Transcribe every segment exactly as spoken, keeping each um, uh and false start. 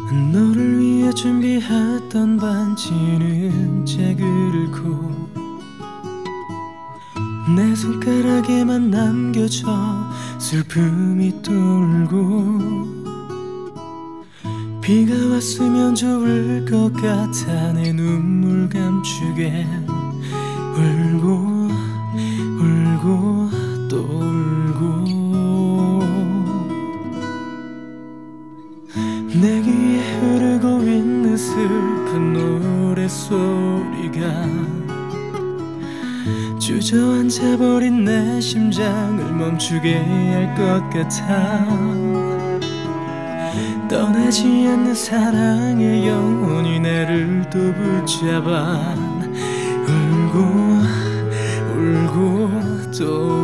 너를 위해 준비했던 반지는 째그르고 내 손가락에만 남겨져 슬픔이 돌고 비가 왔으면 좋을 것 같아 내 눈물 감추게 울고 울고 또 울고 내 귀에 흐르고 있는 슬픈 노랫소리가 주저앉아버린 내 심장을 멈추게 할 것 같아 떠나지 않는 사랑의 영혼이 나를 또 붙잡아 울고 울고 또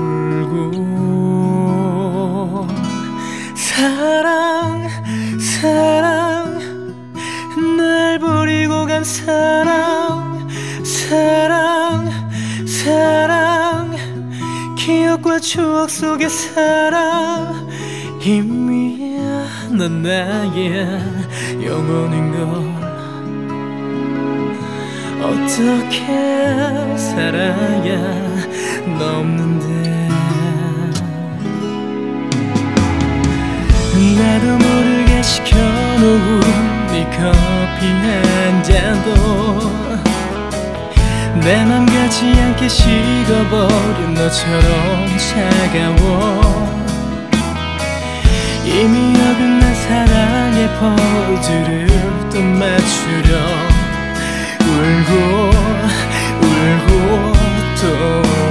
울고 사랑 사랑 날 버리고 간 사랑 사랑 사랑 기억과 추억 속의 사랑 이미 넌 나의 영혼인걸 어떻게 살아야 너 없는데 나도 모르게 시켜놓은 네 커피 한 잔도 내 맘 같지 않게 식어버린 너처럼 차가워 이미 어긋난 사랑의 포즈를 또 맞추려 울고 울고 또